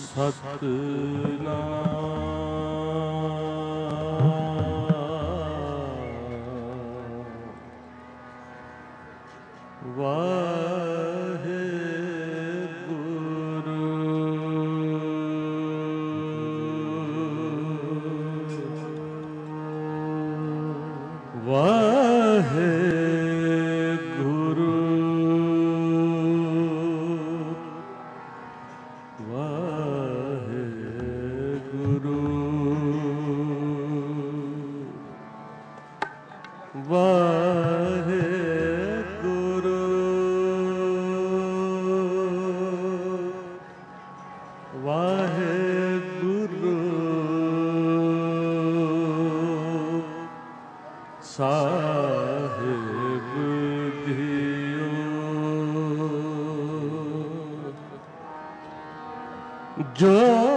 जो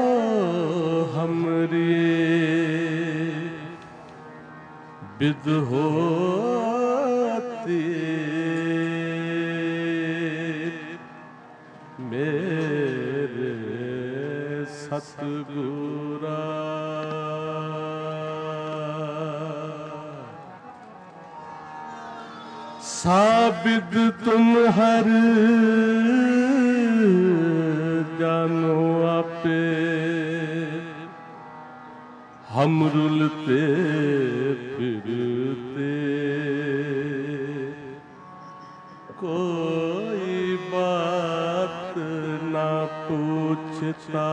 हमरी बिद होती मेरे सतगुरा साबिद तुम हर जानो आपे हम रुलते फिरते कोई बात ना पूछता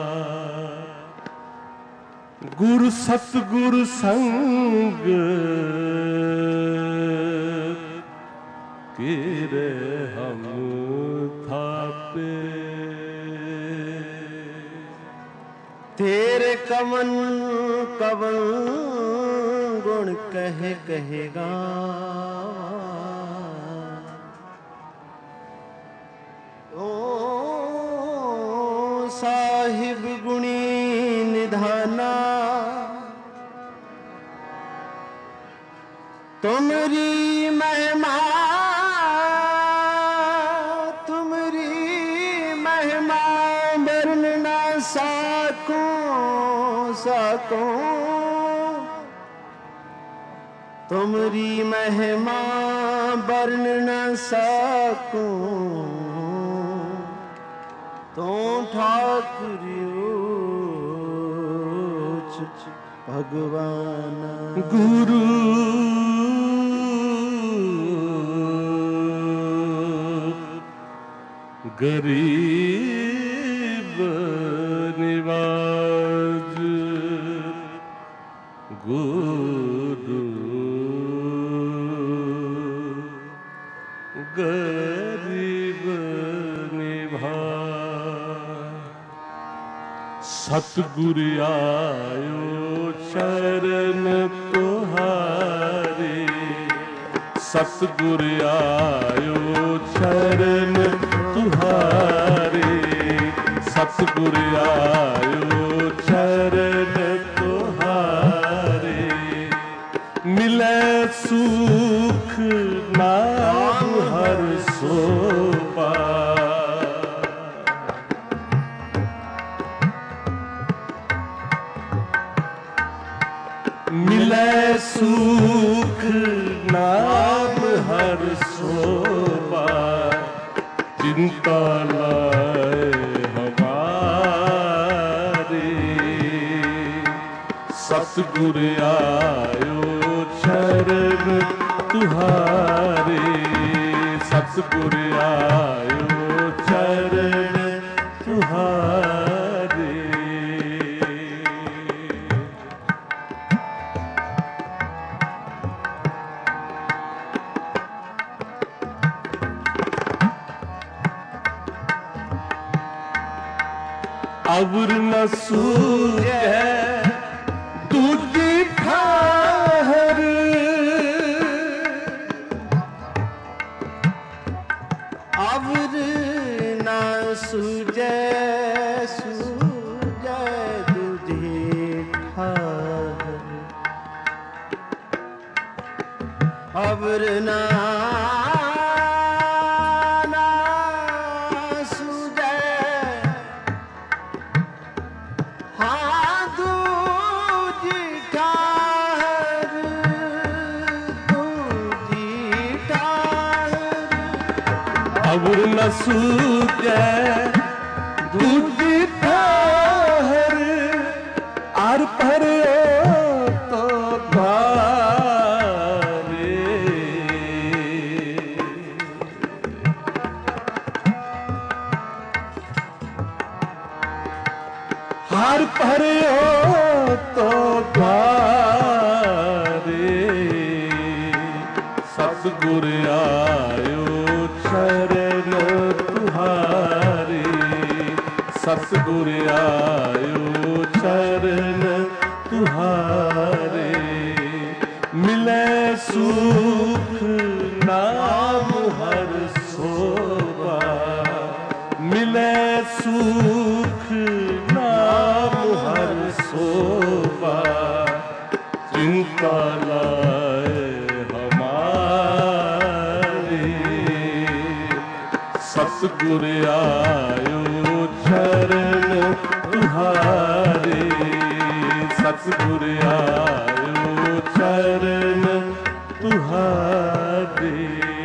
गुरु सतगुरु संग किरे हम थापे तेरे कवन कवन गुण कहेगा ओ साहिब गुणी निधाना तुमरी महिमा बरन ना साको तुमरी महिमा बरन न साको तो ठाकुरियो भगवान गुरु गरीब निवाज गुरु गरीब निवाज सतगुर आयो शरण तुहारी सतगुर आयो शरण तुहारी सतगुर आयो शरण तुहारी मिले सुख नाम हर सोपा मिले सुख नाम हर सोपा चिंता लाए हमारी सतगुर आयो शरण तुहारी सतगुर आयो शरण तुहारी अवर न सूझ दूजी ठाहर अवर न सूझे दूजी ठाहर अवर न न सूझै दूजी ठहर आर पर तो द्वारे हार पर तो द्वारे सतगुर आयो शरण तुहारी सतगुर आयो शरण तुहारे मिले सुख नाम हर सोवा मिले सुख नाम हर सोवा चिंता लाए हमारी सतगुर आयो शरण तुहारी सतगुर आयो शरण तुहारी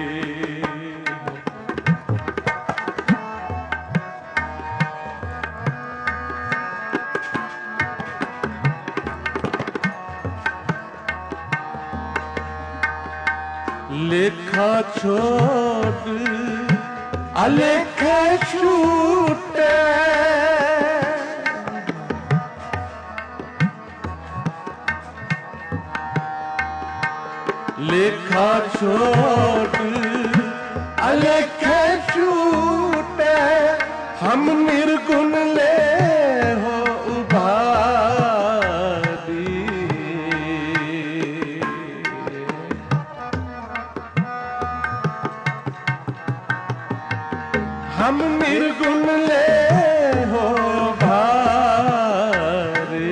लेखा छोड़ अलेखे छूटे लेखा छोड़ अलेखे छूटे हम निर्गुण ले हो उभारी हम निर्गुण ले हो भारे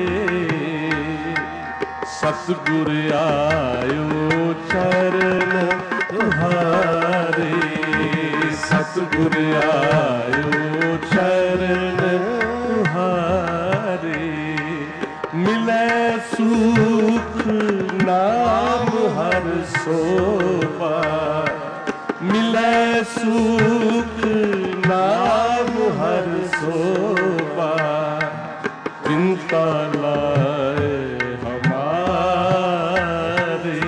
सतगुर आयो चरण तुहारे सतगुर आयो चरण तुहारे मिले सुख नाम हर सोवा मिले सुख नाम हर सोवा चिंता लाए हमारे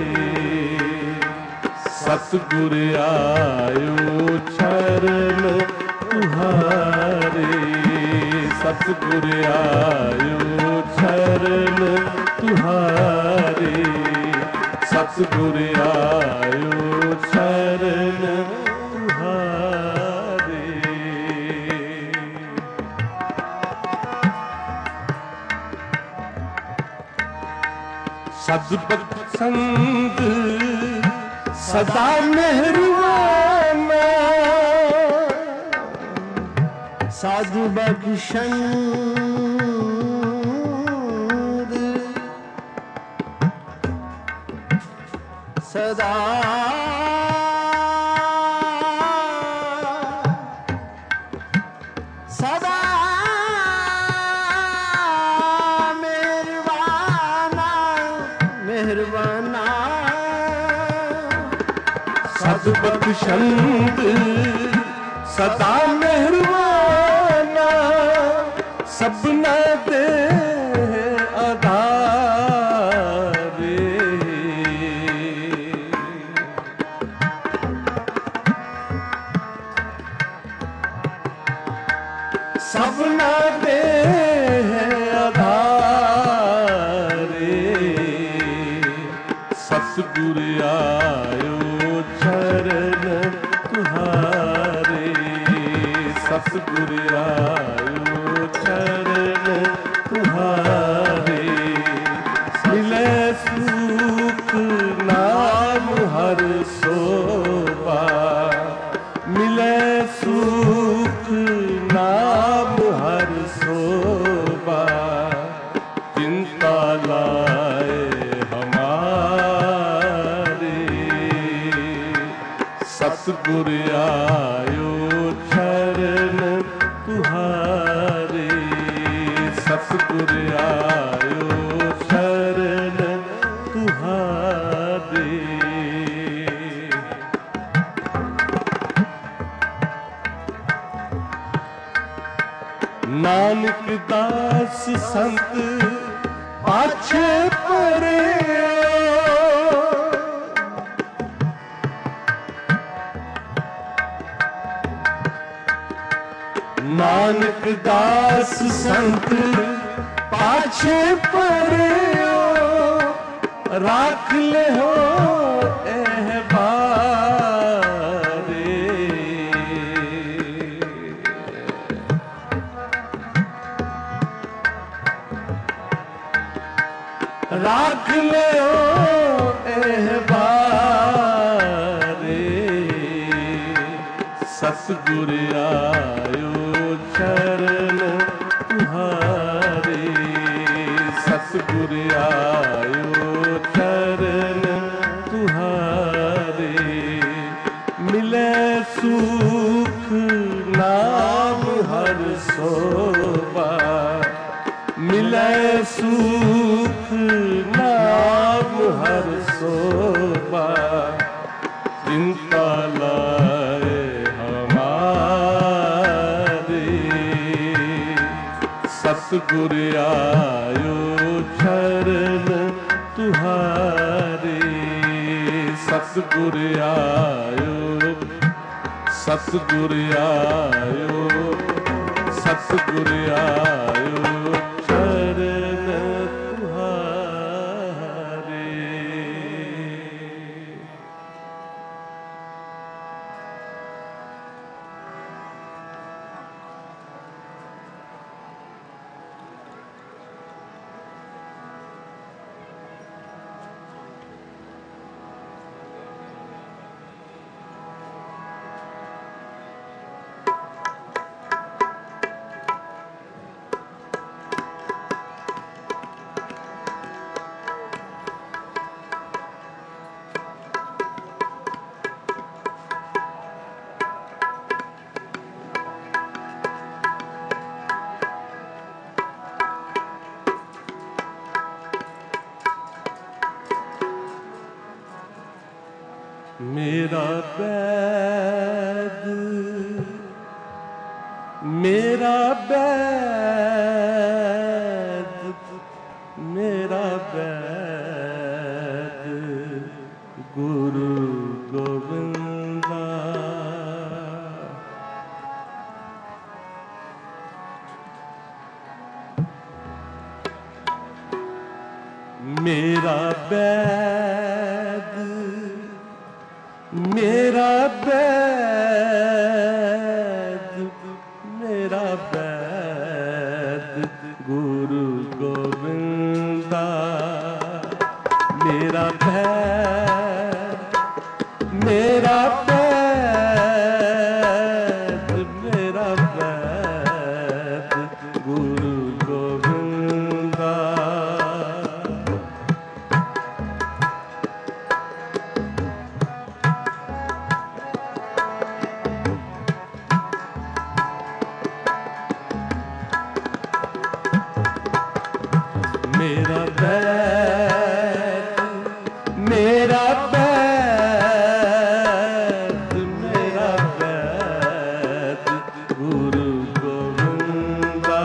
सतगुर आयो चरण तुहारे सतगुर आयो चरण तुहारे सतगुर आयो शरण तुहारे सद्भक्त संग सदा मेहरबाना साधु बख्शंद सदा सदा मेहरबाना मेहरबाना सद्बख्शंद सदा मेहरबाना सबना दे आधारे सबना दे आधारे सतगुर आयो चरण तुहारे सतगुर आयो चरण तुहारे मिले सुख नाम हर सोवा मिले सुख नाम हर सोवा चिंता लाए हमारे सतगुर आयो चरण तुहारे सतगुर आयो शरण तुहारे नानक दास संत पाछे पड़े। नानक दास संत पाछे पड़े, राख ले हो एहबारे। राख ले हो एहबारे। सतगुर आयो शरण तुम्हारे। सतगुर आयो शरण तुम्हारे। मिले सुख नाम हर सोबा। मिले सुख नाम हर सोबा। चिंता लाए हमारे। सतगुर आयो शरण तुम्हारे। सतगुर आयो, सतगुर आयो, सतगुर आयो शरण तुम्हारे। मेरा बैद, मेरा बैद, मेरा बैद गुरु गोविंदा। मेरा बैद, मेरा बैद, मेरा बैद गुरु गोविंदा। मेरा बैद, मेरा बैद, मेरा बैद गुरु गोविंदा। मेरा बैद, मेरा बैद, मेरा बैद गुरु गोविंदा।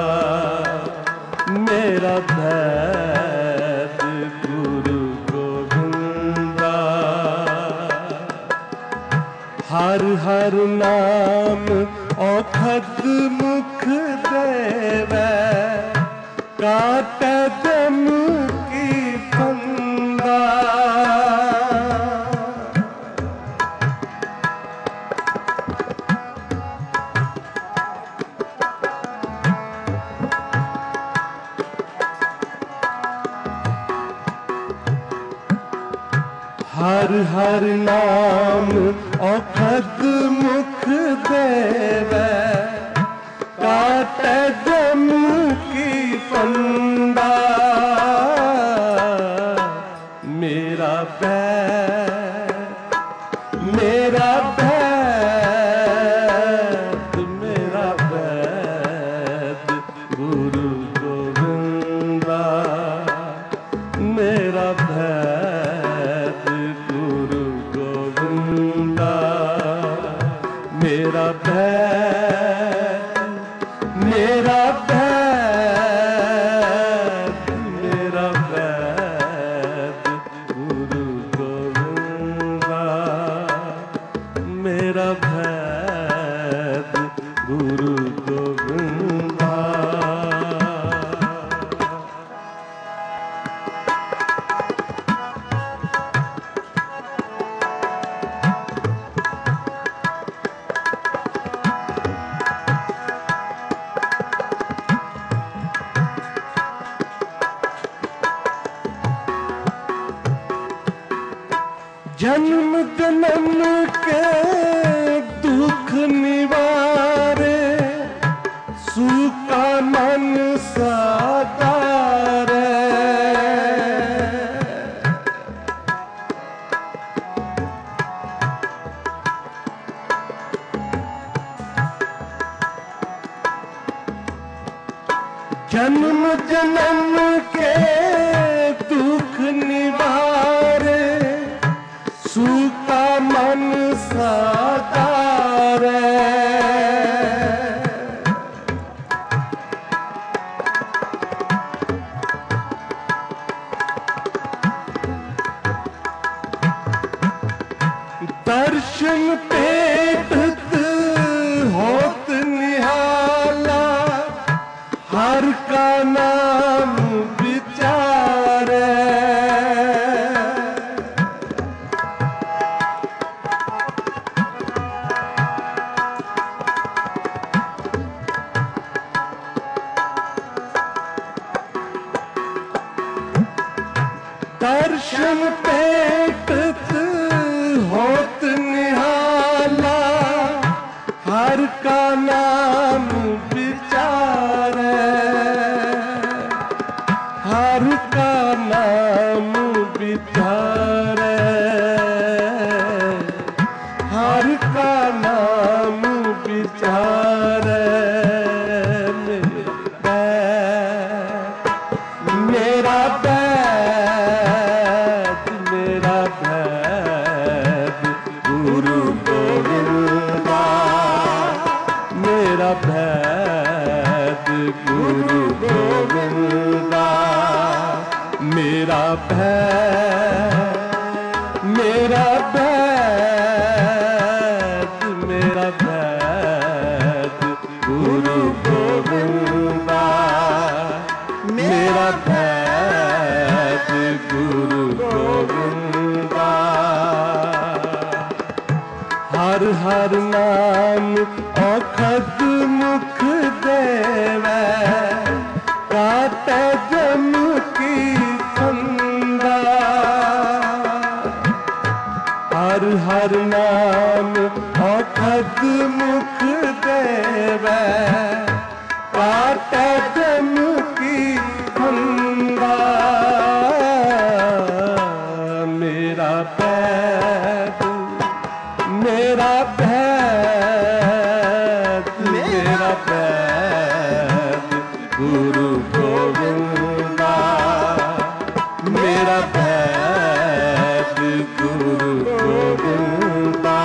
मेरा बैद गुरु गोविंदा। हर हर नाम औखद मुख देवै। काटे दम की फंदा। हर हर नाम औखद मुख देवै। काटे दम की फंदा। मेरा बैद, मेरा बैद, मेरा बैद गुरु गोविंदा। मेरा बैद गुरु गोविंदा। मेरा बैद गुरु गोविंदा। जन्म जन्म के दुख निवारे, सूखा मन सादारे। जन्म जन्म के दुख निवारे, सूखा मन सादारे। दर्शन पेटत होत निहाला, हर का नाम विचारे। दर्शन पेटत होत निहाला, हर का नाम विचारे। हर का नाम विचारे, हर का नाम विचारे। मेरा बैद, मेरा बैद गुरु गोविंदा। मेरा बैद गुरु गोविंदा। मेरा बैद, मेरा बैद, मेरा बैद गुरु गोविंदा। मेरा बैद गुरु गोविंदा। हर हर नाम औखद मुख देवै, काटे जम की फंदा। हर हर नाम औखद मुख देवै, काटे जम की फंदा। मेरा बैद, मेरा बैद, मेरा बैद गुरु गोविंदा। मेरा बैद गुरु गोविंदा।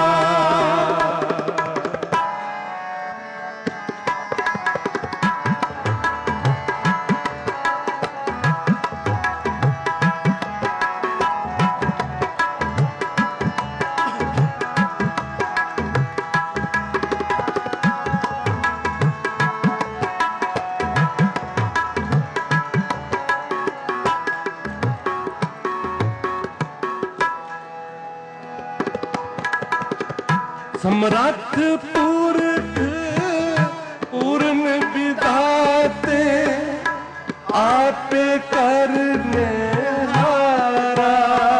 समरथ पुरख पूर्ण विधाते, आपे करने हारा।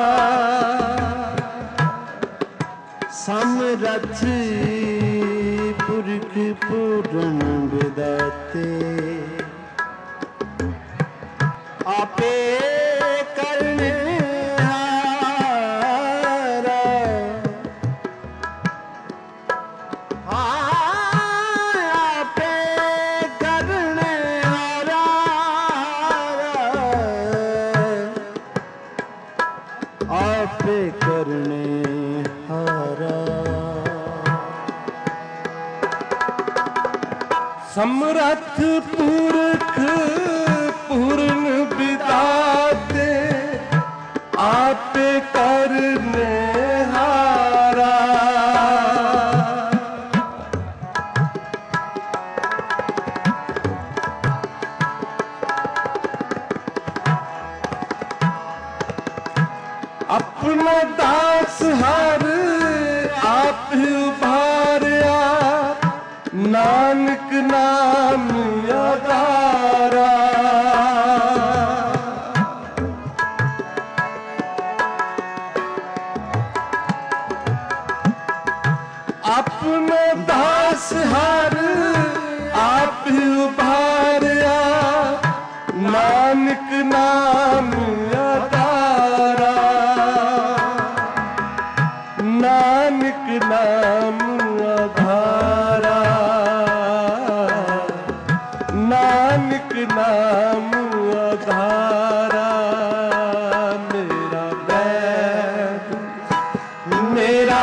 समरथ पुरख पूर्ण विधाते, आपे करने हारा। आपे करने हारा। आपे करने हारा। समरथ पुरख पूर्ण विधाते, आपे करने हारा। अपना दास हर आप उभारिया, नानक नाम आधारा। अपना दास हर आप उभारिया, नानक नाम आधारा। नानक नाम आधारा, नानक नाम आधारा। मेरा बैद, मेरा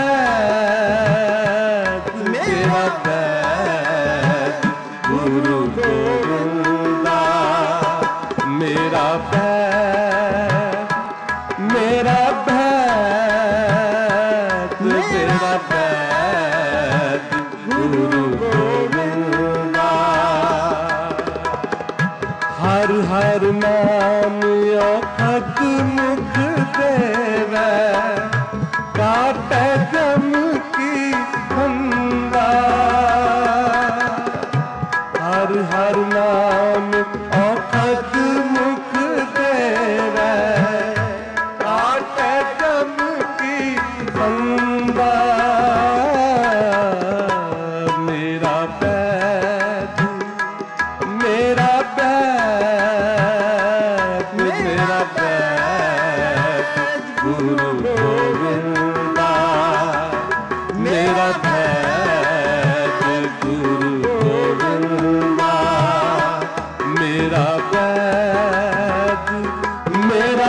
बैद, मेरा बैद गुरु गोविंदा। मेरा बैद, मेरा बैद, मेरा बैद गुरु गोविंदा। हर हर नाम औखद मुख देवै, काटै जम की फंदा। हर हर नाम औखद मुख देवै, काटै जम की फंदा। मेरा बैद, मेरा बैद, मेरा बैद गुरु गोविंदा। मेरा बैद गुरु गोविंदा। मेरा बैद, मेरा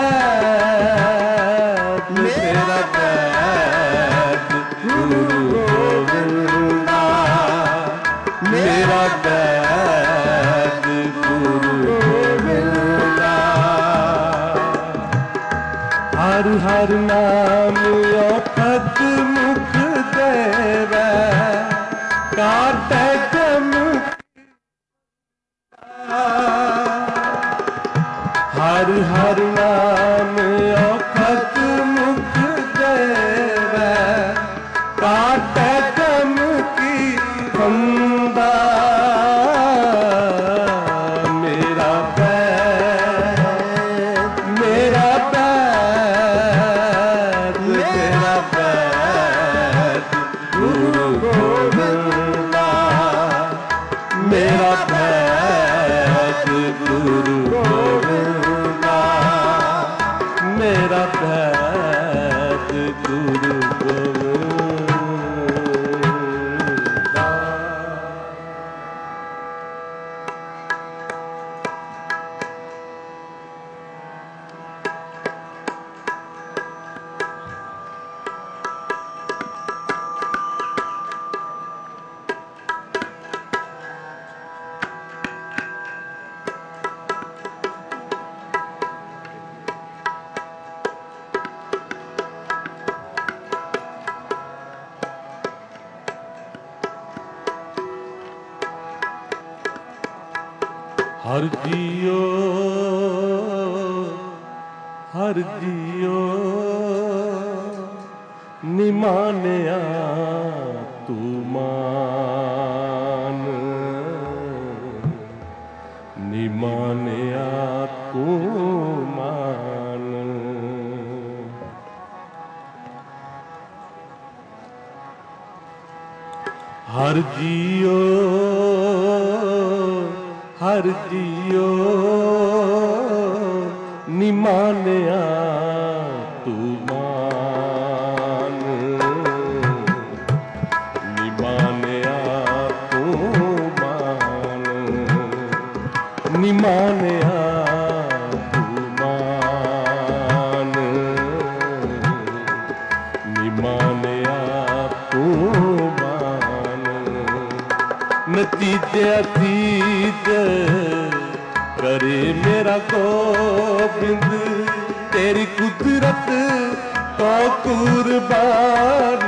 बैद, मेरा बैद गुरु गोविंदा। मेरा बैद गुरु गोविंदा। हर हर नाम औखद मुख देवै, काटै जम हर हर नाम औखद मुख देवै, काटै जम की फंदा। मेरा बैद, मेरा बैद, मेरा बैद गुरु गोविंदा। मेरा बैद गुरु गोविंदा। मेरा बैद गुरु गोविंदा। हर जियो, हर जियो निमानिया तू मान। निमानिया तू मान। हर जियो, हर जियो निमानिया तू मान। निमानिया तू मान। निमानिया तू मान। निमानिया तू मान। नतीजे अतीत करे मेरा गोबिंद, तेरी कुदरत तो कुर्बान।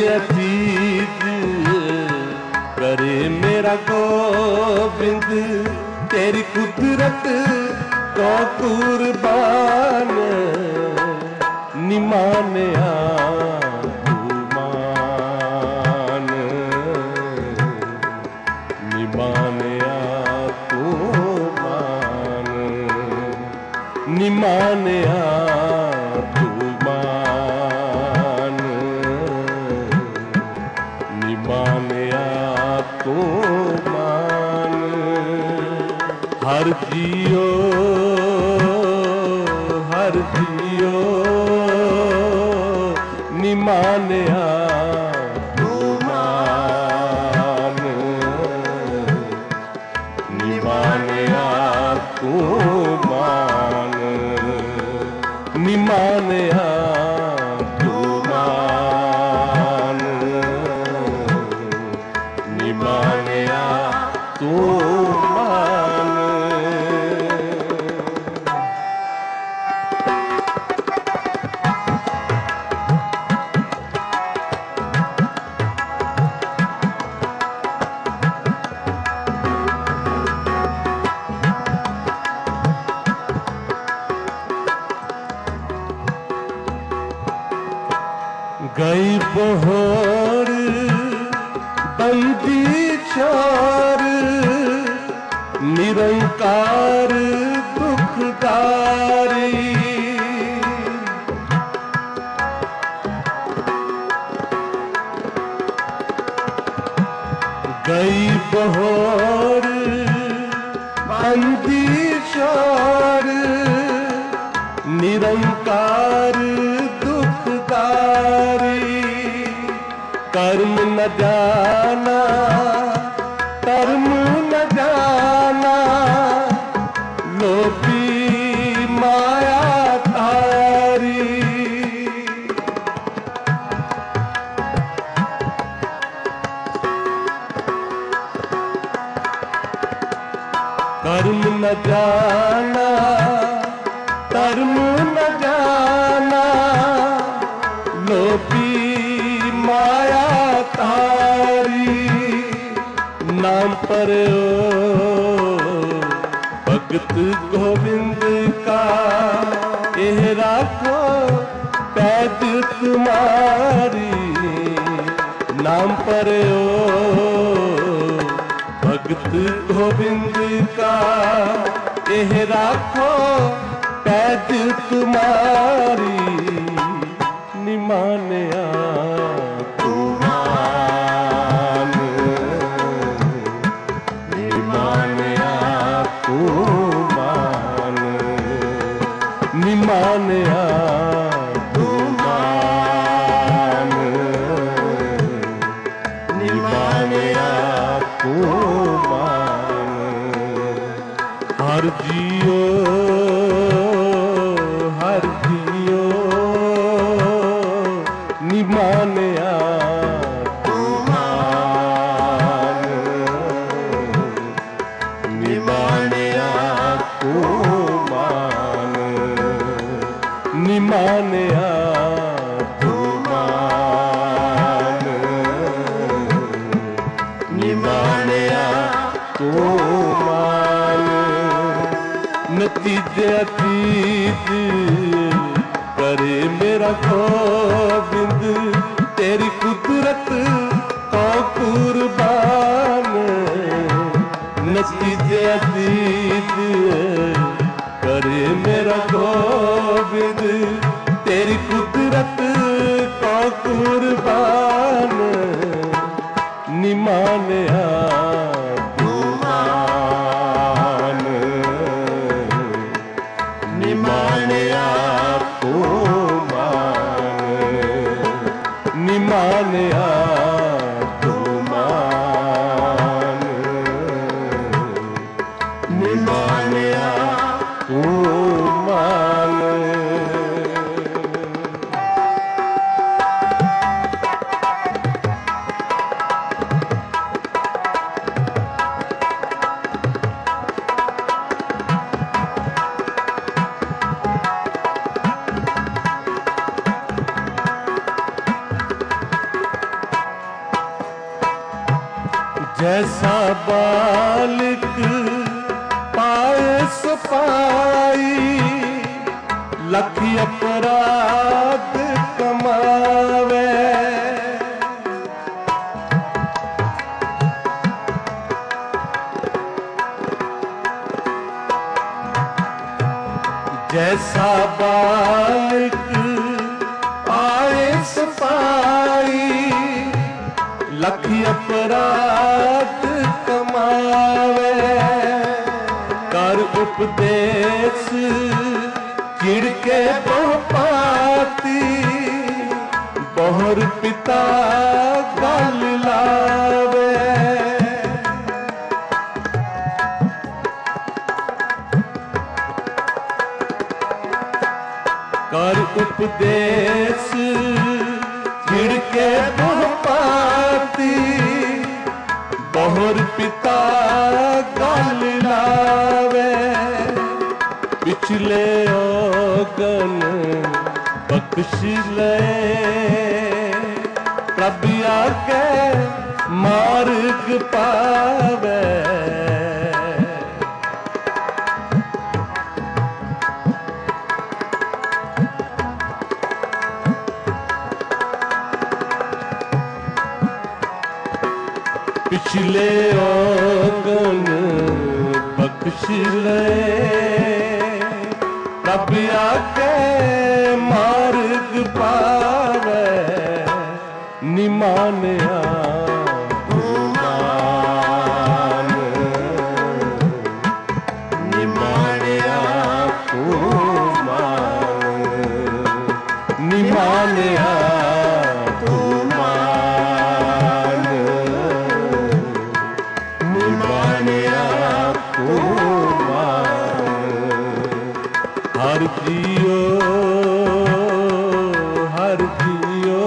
अतीत करे मेरा गोविंद तेरी कुदरत को कुर्बान निमानया तू मान निमानया तू मान निमानया तू मान निमानया तू मान हर जियो निमानया तू मान निमानया तू मान निमानया तू मान निमानया तू मान गई बहोर बंदी चार निरंकार दुखदारी गई बहोर बंदी चार निरंकार दुखदारी कर्म न जाना कर्म न जाना लोभी माया तारी कर्म न जाना कर्म न जाना लोभी माया तारी नाम पर भगत गोविंद का यह राखो पैद तुम्हारी नाम पर भगत गोविंद का यह राखो पैद तुम्हारी निमानया तू मान निमानया तू मान निमानया तू मान निमानया तू मान हर जियो निमानया तू मान निमानया तू मान निमानया तू मान निमानया तू मान नतीजे अतीत करे मेरा गोविंद तेरी कुदरत को कुर्बान नतीजे अतीत करे मेरा गोविंद तेरी कुदरत को कुर्बान निमानया तू मान निमानया तू मान निमानया तू मान निमानया तू मान जैसा बालिक पाए सपाई, लख अपराध कमावे। जैसा बालिक आए सपाई, लख अपराध कमावे। कर उपदेश चिड़ के बहुपाती, बहुर पिता गल लावे। कर उपदेश चिड़ के बहुपाती, बहुर पिता गल लावे। पिछले ओगन बख्श ले, प्रभु आके मार्ग पावे। पिछले ओगन बख्श ले, प्रभु आके मार्ग पावे। निमानिया मान, निमानिया मान, निमानिया हर जियो, हर जियो,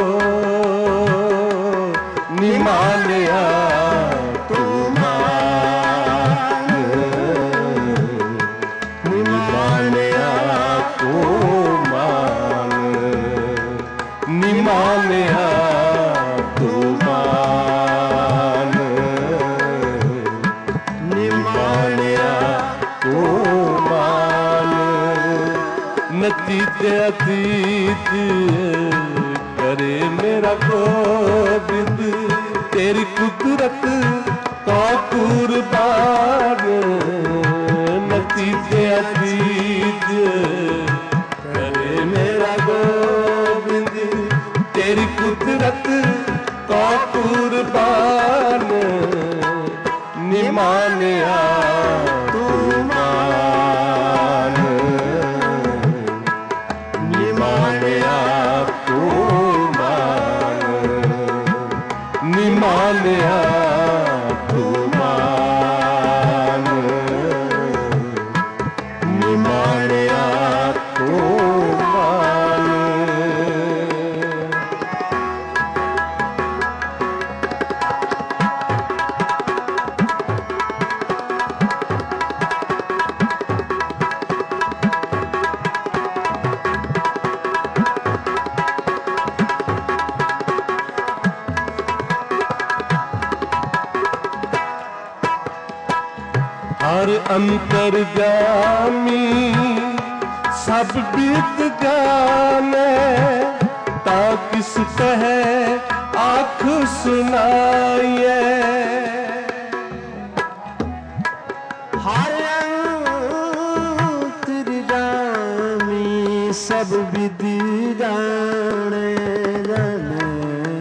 निमानिया तू मान, निमानिया तू मान, निमानिया तू मान, निमानिया तू मान। नतीजे अतीत करे मेरा गोबिंद, तेरी कुदरत तो कुर्बान। नतीजे अतीत करे मेरा गोबिंद, तेरी कुदरत तो कुर्बान। निमानिया तू मान, निमानिया तू मान, निमानिया तू मान, निमानिया तू मान। हर अंतर्गामी सब बीत जाने, ता किस कहे आँख सुनाइए। हर अंतर्गामी सब विद जाने, जाने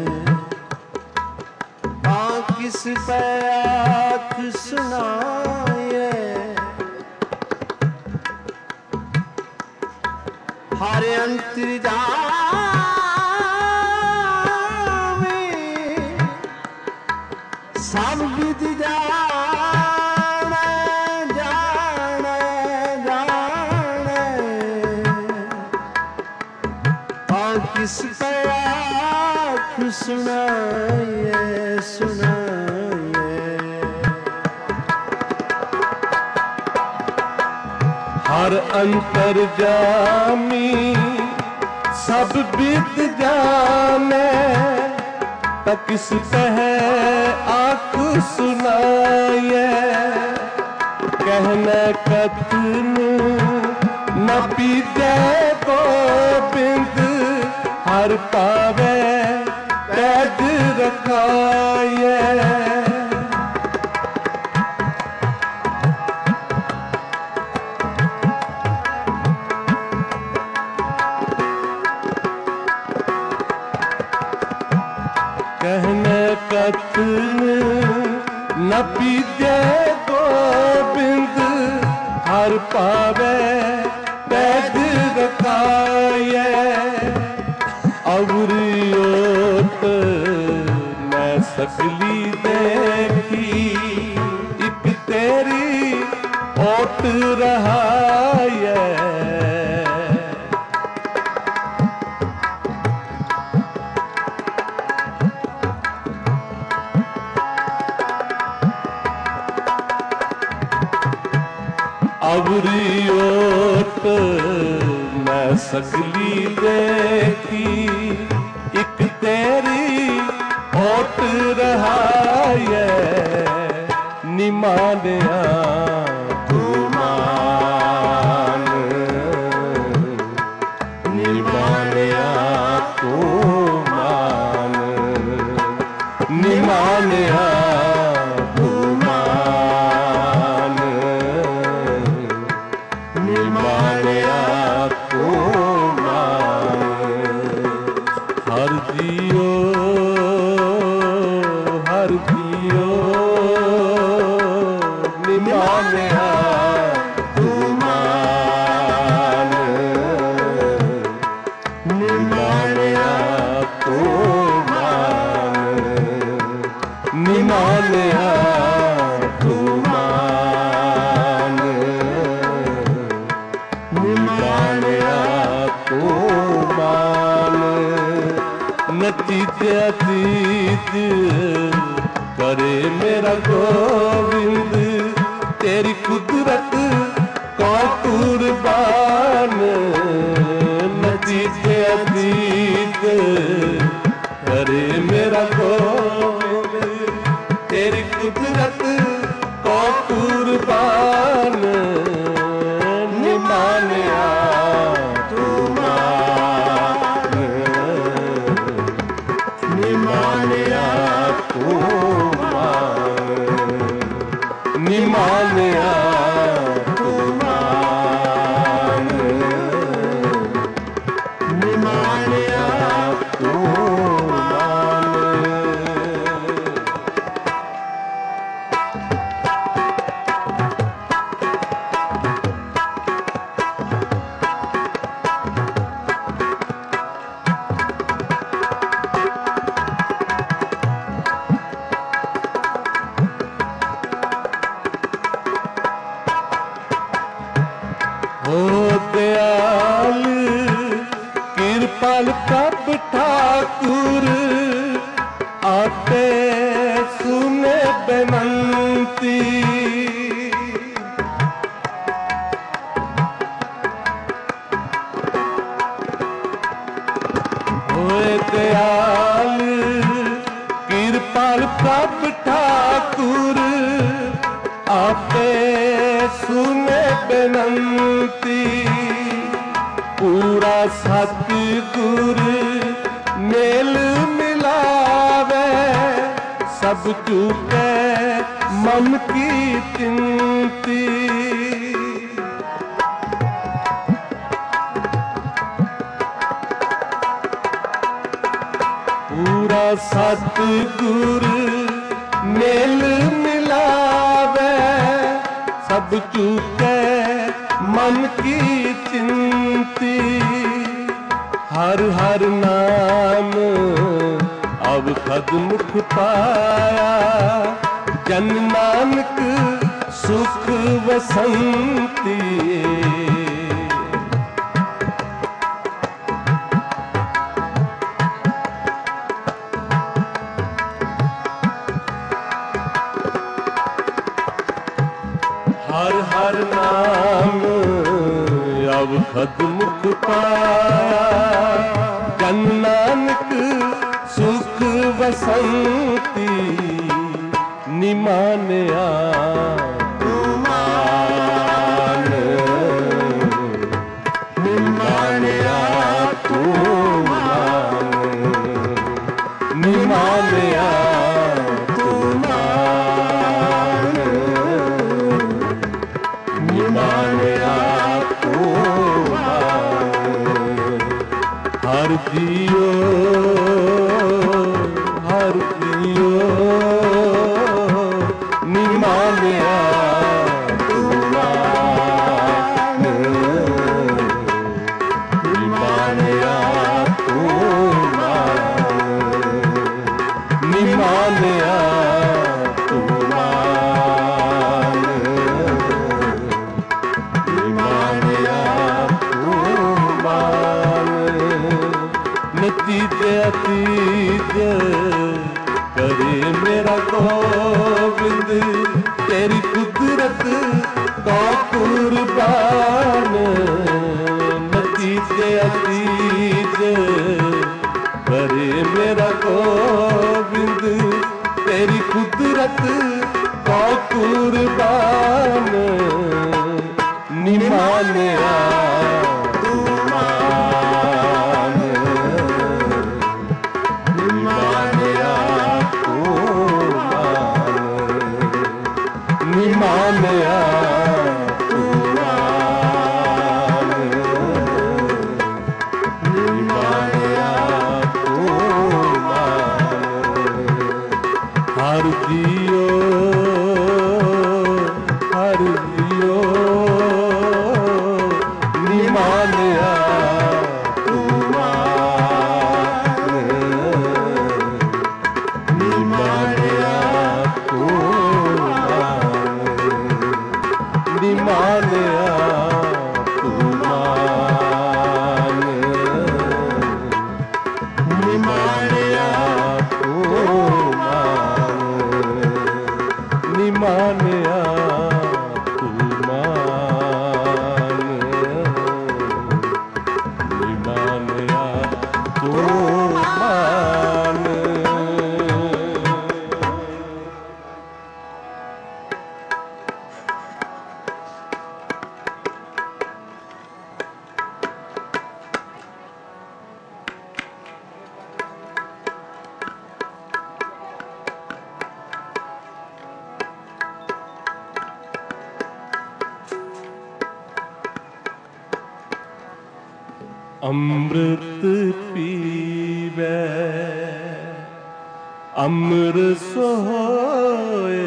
ता किस पे आँख सुनाइए। हर अंतर्यामी सब विद जाने, जाने, जाने और किस पे आँख सुनाइए, सुनाइए। हर अंतर्जामी सब बीत जाने, तक किस कहे आँख सुनाए। कहना कथन न पीते गोबिंद हर पावे कैद रखाए। कहने कथन न पीते गोबिंद हर पावे कैद रखाए। अवरियोत मैं सकली देखी एक तेरी ओट रहाए। अवरियोत मैं सकली देखी एक तेरी ओट रहाए। निमानिया तू मान, निमानिया तू मान, निमानिया अतीत करे मेरा गोविंद तेरी कुदरत को कुर्बान। नतीजे अतीत करे मेरा गोविंद तेरी कुदरत को कुर्बान। निमानिया तू मान, निमानिया तू मान, निमानिया तू मान, निमानिया तू मान। दयाल कृपाल प्रभ ठाकुर आते सुने बेनंती। होए दयाल कृपाल प्रभ ठाकुर आते सुने बेनंती। पूरा सतगुर मेल मिलावे सब चूके मन की चिंती। पूरा सतगुर मेल मिलावे सब चूके मन की चिंती। हर हर नाम अब खद मुख पाया जन नानक सुख वसंती। हर हर नाम अब खद मुख पाया जन नानक सुख वसंती। ਨਿਮਾਨਿਆ ਤੂੰ ਮਾਨ, ਨਿਮਾਨਿਆ ਤੂੰ ਮਾਨ, ਨਿਮਾਨਿਆ ਤੂੰ ਮਾਨ, ਨਿਮਾਨਿਆ ਤੂੰ ਮਾਨ। ਹਰ ਜੀਓ ਹਰ ਜੀਓ ਨਿਮਾਨਿਆ ਤੂੰ ਮਾਨ, ਨਿਮਾਨਿਆ ਤੂੰ ਮਾਨ, ਨਿਮਾਨਿਆ ਤੂੰ ਮਾਨ, ਨਿਮਾਨਿਆ ਤੂੰ ਮਾਨ। ਨਤੀਜੇ ਅਤੀਤ ਕਰੇ ਮੇਰਾ ਗੋਬਿੰਦ, ਤੇਰੀ ਕੁਦਰਤ ਕੋ ਕੁਰਬਾਨ। ਨਤੀਜੇ ਅਤੀਤ ਕਰੇ ਮੇਰਾ ਗੋਬਿੰਦ, ਤੇਰੀ ਕੁਦਰਤ ਕੋ ਕੁਰਬਾਨ। ਨਿਮਾਨਿਆ ਤੂੰ ਮਾਨ, ਨਿਮਾਨਿਆ ਤੂੰ ਮਾਨ, ਨਿਮਾਨਿਆ ਤੂੰ ਮਾਨ, ਨਿਮਾਨਿਆ ਤੂੰ ਮਾਨ। ਹਰ ਜੀਓ ਹਰ ਜੀਓ ਨਿਮਾਨਿਆ ਤੂੰ ਮਾਨ, ਨਿਮਾਨਿਆ ਤੂੰ ਮਾਨ, ਨਿਮਾਨਿਆ ਤੂੰ ਮਾਨ, ਨਿਮਾਨਿਆ ਤੂੰ ਮਾਨ, ਨਿਮਾਨਿਆ ਤੂੰ ਮਾਨ, ਨਿਮਾਨਿਆ ਤੂੰ ਮਾਨ। ਅੰਮ੍ਰਿਤ ਪੀਵੈ ਅੰਮ੍ਰਿਤ ਸੋਏ,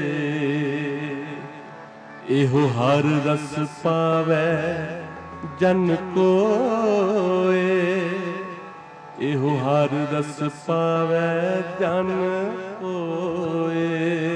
ਇਹੋ ਹਰ ਰਸ ਪਾਵੈ ਜਨ ਕੋਏ, ਇਹੋ ਹਰ ਰਸ ਪਾਵੈ ਜਨ ਕੋਏ।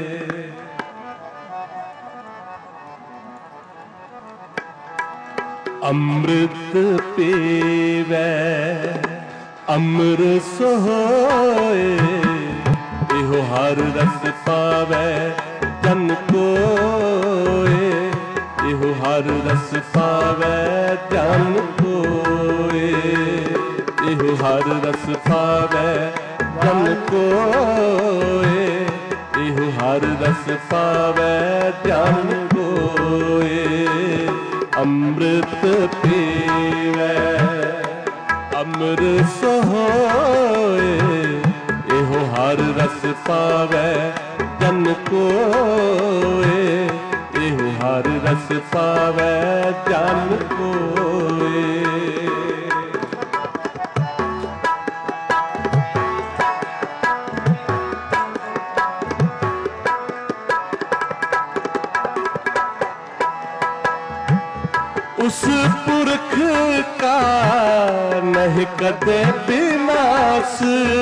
ਅੰਮ੍ਰਿਤ ਪੀਵੈ ਅੰਮ੍ਰਿਤ ਸੋਏ, ਇਹੋ ਹਰ ਰਸ ਪਾਵੈ ਜਨ ਕੋਏ, ਇਹੋ ਹਰ ਰਸ ਪਾਵੈ ਜਨ ਕੋਏ, ਇਹੋ ਹਰ ਰਸ ਪਾਵੈ ਜਨ ਕੋਏ, ਇਹੋ ਹਰ ਰਸ ਪਾਵੈ ਜਨ ਕੋਏ। ਅੰਮ੍ਰਿਤ ਪੀਵੈ ਅੰਮ੍ਰਿਤ ਸੋਏ, ਇਹੋ ਹਰ ਰਸ ਪਾਵੈ ਜਨ ਕੋਏ, ਇਹੋ ਹਰ ਰਸ ਪਾਵੈ ਜਨ ਕੋਏ। उस पुरख का नहीं कदे विनाश,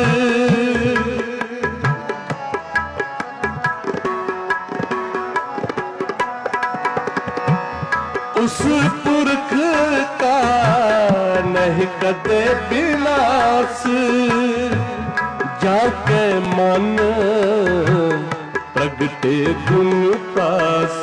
उस पुरख का नहीं कदे विनाश। जाके मन प्रगटे गुण पास,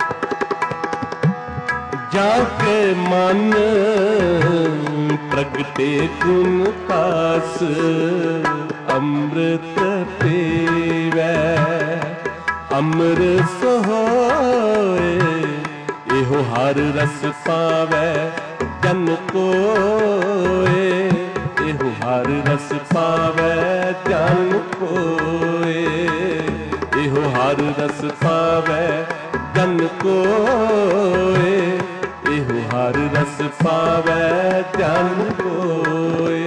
जाके मन प्रगट बेगुन पास अमृत पीवै अमर सोए एहो हर रस पावै जन कोए एहो हर रस पावै जन कोए एहो हर रस पावै जन कोए एहो हर रस पावै जन कोए।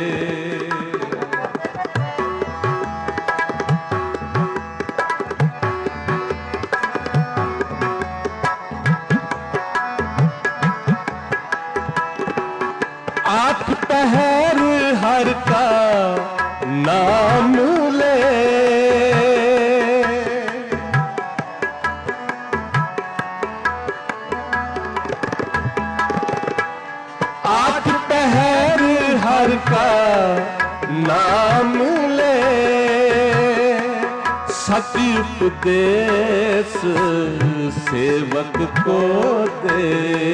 आठ पहर हर का नाम ले आठ पहर हर का नाम ले सत्य उपदेश सेवक को दे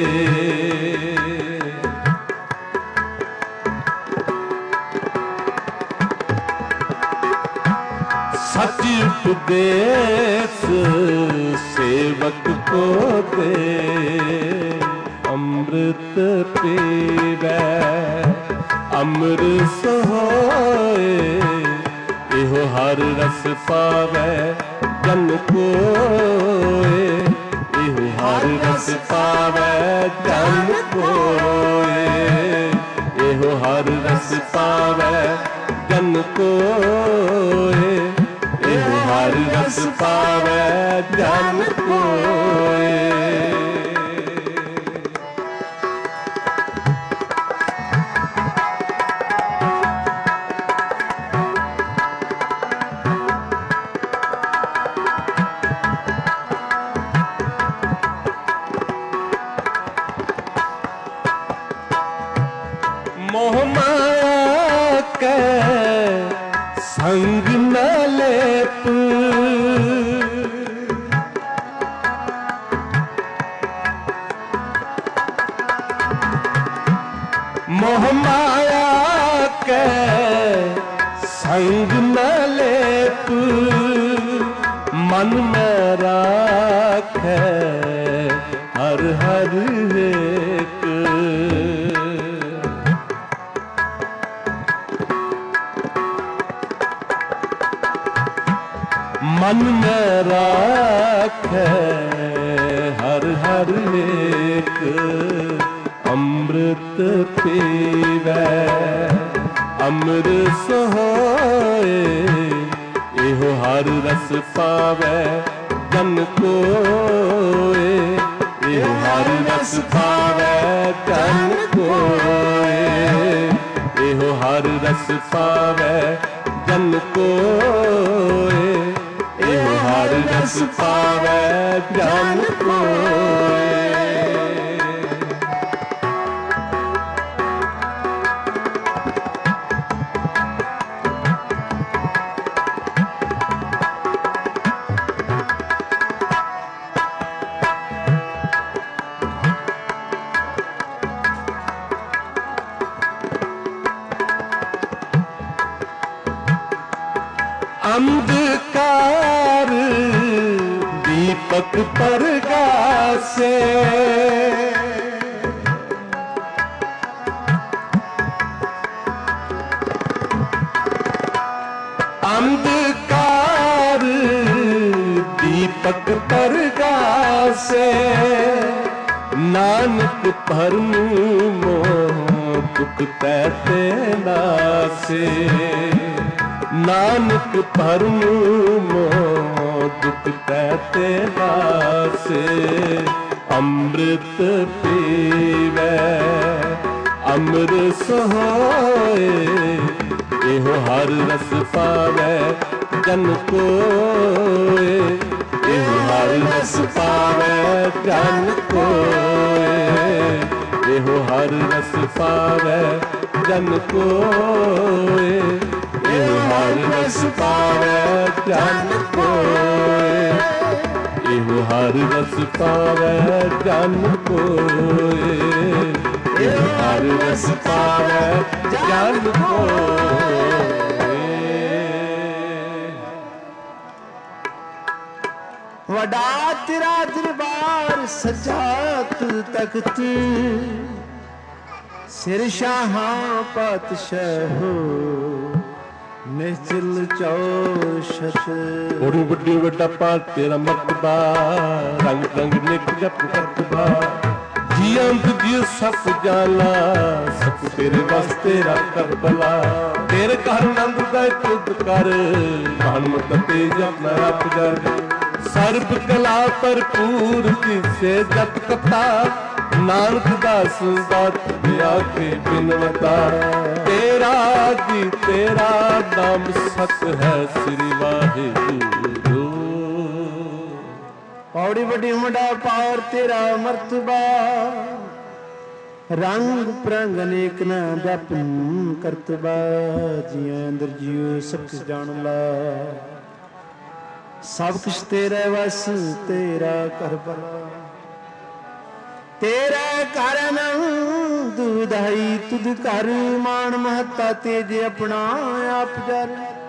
सत्य उपदेश सेवक को दे अमृत पीवै अमर सोए एहो हर रस पावै जन कोए एहो हर रस पावै जन कोए एहो हर रस पावै जन कोए एहो हर रस पावै जन कोए। मोह माया के संग न लेप मोह माया के संग न लेप मन में राखे हर हर एक मन में राखे हर हर एक अमृत पीवै अमर सोए एहो हर रस पावै जन कोए एहो हर रस पावै जन कोए एहो हर रस पावै जन कोए एहो हर रस पावै जन कोए। अंधकार दीपक परगासे अंधकार दीपक परगासे नानक भरम मोह दुख तैते नासे नानक भरम मोह दुख तैते नासे अमृत पीवै अमर सोए एहो हर रस पावै जन कोए एहो हर रस पावै जन कोए एहो हर रस पावै जन कोए एहो हर रस पावै जन कोए एहो हर रस पावै जन कोए ਜਿਹ ਹਰ ਰਸ ਪਾਵੈ ਜਨ ਕੋਇ। ਵਡਾ ਤੇਰਾ ਦਰਬਾਰ ਸਜਾ ਤੁਧ ਤਖਤ, ਸਿਰ ਸ਼ਾਹਾਂ ਪਾਤਸ਼ਾਹੋ ਨਿਹਚਲ ਚੌਸ਼ਤ। ਬੜੀ ਵੱਡੀ ਵੱਡਾ ਪਾ ਤੇਰਾ ਮਰਤਬਾ, ਰੰਗ ਰੰਗ ਨਿਕ ਜਪ ਕਰਤਬਾ। ਜੀ ਅੰਤ ਜੀ ਸਭ ਜਾਣਾ, ਸਭ ਤੇਰੇ ਵਸ ਤੇਰਾ ਕਰਬਲਾ। ਤੇਰੇ ਘਰ ਨੰਦ ਦਾ ਤੁਧ ਕਰ, ਹਨੂਮਤ ਤੇਜ ਆਪਣਾ ਆਪ ਜਰ। ਸਰਬ ਕਲਾ ਭਰਪੂਰ ਜਿਸੇ ਜਤ ਕਥਾ, ਨਾਨਕ ਦਾਸ ਦਾਤ ਆਖੇ ਬਿਨਵਤਾ। ਤੇਰਾ ਜੀ ਤੇਰਾ ਨਾਮ ਸਤ ਹੈ ਸ੍ਰੀ ਵਾਹਿਗੁਰੂ। ਪੌੜੀ ਵੱਡੀ ਮੁੰਡਾ ਪਾਰ ਤੇਰਾ ਮਰਤਬਾ, ਰੰਗ ਪ੍ਰੰਗ ਅਨੇਕ ਨਾ ਜਪਨ ਕਰਤਬਾ। ਜੀਆਂ ਅੰਦਰ ਜੀਉ ਸਭ ਜਾਣ ਲਾ, ਸਭ ਕੁਛ ਤੇਰੇ ਵਸ ਤੇਰਾ ਕਰ ਭਲਾ। ਤੇਰਾ ਕਾਰਨ ਦੁਧਾਈ ਤੁਧ ਘਰ, ਮਾਨ ਮਹੱਤਾ ਤੇਜ ਆਪਣਾ ਆਪ ਜਰ।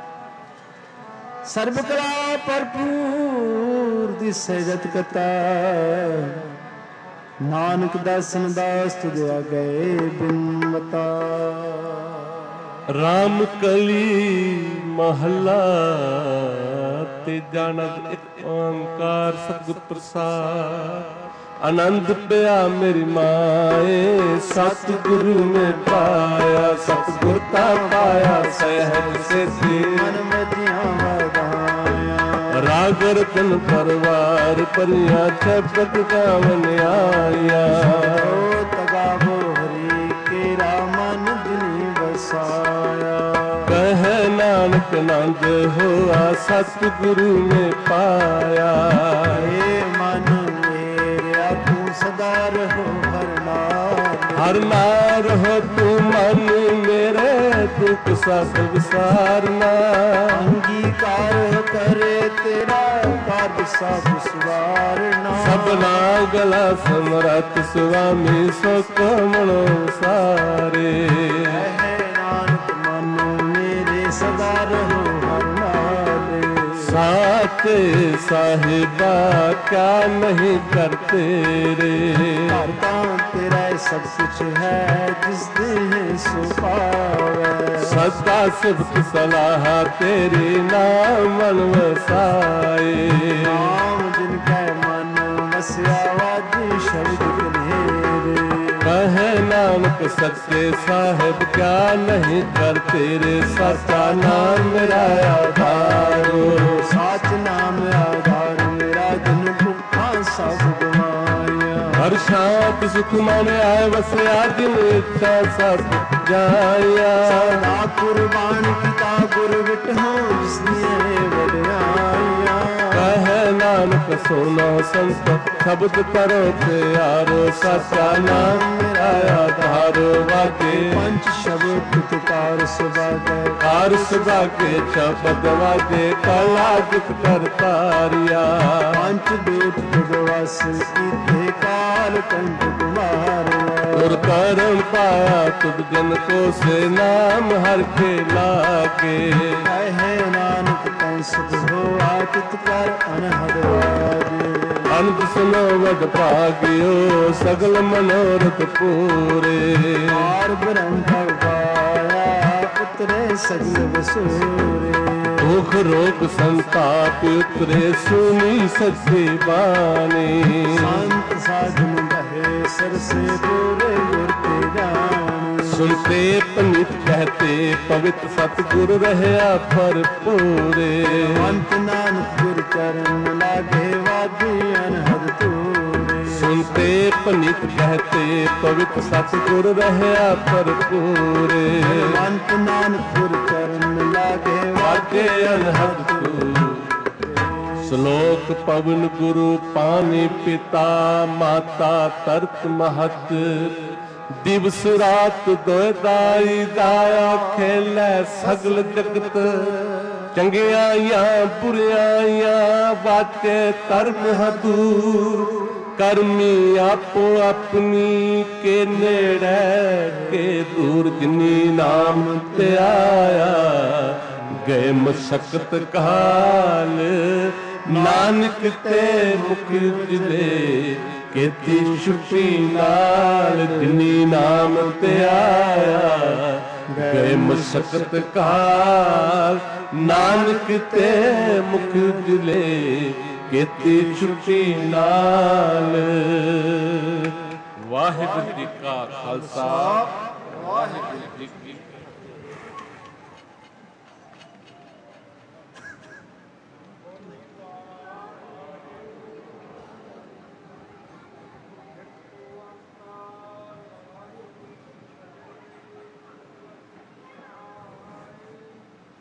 ਸਰਬ ਕਲਾ ਭਰਪੂਰ ਦਿਸੈ ਜਤ ਕਤਾ, ਨਾਨਕ ਦਾਸਨ ਦਾਸ ਤੁਧ ਆਗੇ ਬਿਨਵਤਾ। ਰਾਮ ਕਲੀ ਮਹੱਲਾ ਤੀਜਾ। ਇੱਕ ਓੰਕਾਰ ਸਤਿਗੁਰ ਪ੍ਰਸਾਦ। ਆਨੰਦ ਪਿਆ ਮੇਰੀ ਮਾਏ, ਸਤਿਗੁਰੂ ਨੇ ਪਾਇਆ। ਸਤਿਗੁਰ ਤਾ ਪਾਇਆ ਸਹਿਜ ਸੇਤੀ, ਮਨ ਮਤਿਆਂ ਵਧਾਇਆ। ਰਾਗ ਰਤਨ ਪਰਵਾਰ ਭਰੀਆਂ ਛਪਤ ਗਾਵਨ ਆਇਆ। ਤਗਾਵੋ ਹਰੀ ਕੇਰਾ ਮਨ ਦਿਨੀ ਵਸਾਇਆ। ਕਹਿ ਨਾਨਕ ਨੰਦ ਹੋਆ ਸਤਿਗੁਰੂ ਨੇ ਪਾਇਆ। ਏ ਮਨ ਮੇਰਿਆ ਤੂੰ ਸਦਾ ਰਹੋ ਹਰ ਨਾਮ। ਹਰ ਨਾਮ ਰਹੋ ਤੂੰ ਮਨ ਮੇਰੇ, ਦੁਖ ਸਭ ਵਿਸਾਰਨਾ। ਅੰਗੀਕਾਰ ਕਰੇ ਤੇਰਾ ਕਾਜ ਸਭ ਸਵਾਰਨਾ। ਸਭਨਾ ਗਲਾ ਸਮਰਥ ਸੁਆਮੀ ਸੋ ਕਮਣੋ ਸਾਰੇ। ਹੈ ਨਾਨਕ ਮਨ ਮੇਰੇ ਸਦਾ ਰਹੋ ਹਰ ਨਾਲੇ। ਸਾਚੇ ਸਾਹਿਬਾ ਕਿਆ ਨਹੀਂ ਕਰ ਤੇਰੇ। ਘਰ ਤਾਂ ਤੇਰਾ ਸਭ ਕੁਛ ਹੈ, ਜਿਸ ਦੇ ਸੋ ਪਾਵੈ। ਸਦਾ ਸਿਫਤ ਸਲਾਹ ਤੇਰੀ, ਨਾਮ ਮਨ ਵਸਾਏ। ਨਾਮ ਜਿਨ ਕੈ ਮਨ ਵਸਿਆ, ਵਾਜੀ ਸ਼ਬਦ ਕਨੇਰੇ। ਕਹੇ ਨਾਨਕ ਸੱਚੇ ਸਾਹਿਬ ਕਿਆ ਨਹੀਂ ਕਰ ਤੇਰੇ। ਸੱਚਾ ਨਾਮ ਮੇਰਾ ਆਧਾਰੋ, ਸਾਚ ਨਾਮ ਆਧਾਰ ਮੇਰਾ। ਜਨ ਭੁੱਖਾ ਸਭ ਗਵਾਇਆ। ਹਰ ਸ਼ਾਂਤ ਸੁਖ ਮਨ ਆਏ ਵਸਿਆ। ਜਿਨ ਇੱਛਾ ਸਭ ਜਾਇਆ। ਸਦਾ ਕੁਰਬਾਨ ਕੀਤਾ ਗੁਰ ਵਿਟਹੁ, ਜਿਸ ਦੀਆਂ ਵਡਿਆਈਆਂ। ਕਹੇ ਨਾਨਕ ਸੁਣੋ ਸੰਤ ਸ਼ਬਦ ਕਰੋ ਪਿਆਰੋ। ਸੱਚਾ ਨਾਮ ਮੇਰਾ ਆਧਾਰੋ ਵਾਕੇ। ਪੰਜ ਸ਼ਬਦ ਤੁਕਾਰ ਸੁਭਾਗੈ। ਹਰ ਸੁਭਾਗੇ ਸ਼ਬਦ ਵਾਜੇ, ਕਲਾ ਦੁਖ ਕਰ ਤਾਰਿਆ। ਪੰਜ ਦੂਤ ਭਗਵਾਸ ਕੀਤੇ, ਕਾਲ ਕੰਠ ਕੁਮਾਰਿਆ। ਗੁਰ ਕਰਮ ਪਾਇਆ ਤੁਧ ਜਨ ਕੋ, ਸੇ ਨਾਮ ਹਰ ਕੇ ਲਾਗੇ। ਕਹੇ ਨਾਨਕ ਤੈ ਸੁਧ ਹੋਆ, ਤਿਤ ਕਰ ਅਨਹਦ ਰਾਜੇ। ਅਨੰਦ ਸੁਨੋ ਵਡ ਭਾਗਿਓ, ਸਗਲ ਮਨੋਰਥ ਪੂਰੇ। ਪਾਰ ਬ੍ਰਹਮ ਭਗਵਾਇਆ, ਉਤਰੇ ਸਗਲ ਵਸੂਰੇ। ਦੁਖ ਰੋਗ ਸੰਤਾਪ ਉਤਰੇ, ਸੁਨੀ ਸੱਚੀ ਬਾਣੀ। ਸੰਤ ਸਾਧਨ ਬਹਿ ਸਰਸੇ, ਪੂਰੇ ਗੁਰ ਤੇ ਜਾਣੀ। ਸੁਨਤੇ ਪਨਿਤ ਕਹਤੇ, ਪਵਿੱਤ ਸਤਿਗੁਰ ਰਹਿਆ ਭਰਪੂਰੇ। ਅੰਤ ਨਾਨਕ ਗੁਰ ਚਰਨ ਲਾਗੇ, ਵਾਜੀ ਅਨਹਦ ਤੂਰੇ। ਸੁਨਤੇ ਪਨਿਤ ਕਹਤੇ, ਪਵਿੱਤ ਸਤਿਗੁਰ ਰਹਿਆ ਭਰਪੂਰੇ। ਅੰਤ ਨਾਨਕ ਗੁਰ ਚਰਨ ਲਾਗੇ, ਵਾਜੇ ਅਨਹਦ ਤੂਰੇ। ਸ਼ਲੋਕ ਪਵਨ ਗੁਰੂ ਪਾਣੀ ਪਿਤਾ, ਮਾਤਾ ਤਰਤ ਮਹਤ। ਦਿਵਸ ਰਾਤ ਦੋਇ ਦਾਈ, ਦਾਇਆ ਖੇਲੇ ਸਗਲ ਜਗਤ। ਚੰਗਿਆਈਆਂ ਬੁਰਿਆਈਆਂ, ਵਾਚੇ ਧਰਮ ਹਦੂਰ। ਕਰਮੀ ਆਪੋ ਆਪਣੀ ਕੇ ਨੇੜੇ ਕੇ ਦੂਰ ਜਿਨੀ ਨਾਮ ਤੇ ਆਇਆ ਗਏ ਮਸਕਤ ਕਾਲ ਨਾਨਕ ਤੇ ਮੁਖ ਜਿਲੇ ਕੀਤੀ ਛੁੱਟੀ ਨਾਲ ਜਿਨੀ ਨਾਮ ਤੇ ਆਇਆ ਗਏ ਮਸਕਤ ਕਾਲ ਨਾਨਕ ਤੇ ਮੁਖ ਜਿਲੇ ਕੀਤੀ ਛੁੱਟੀ ਨਾਲ। ਵਾਹਿਗੁਰੂ ਜੀ ਕਾ ਖਾਲਸਾ ਵਾਹਿਗੁਰੂ ਜੀ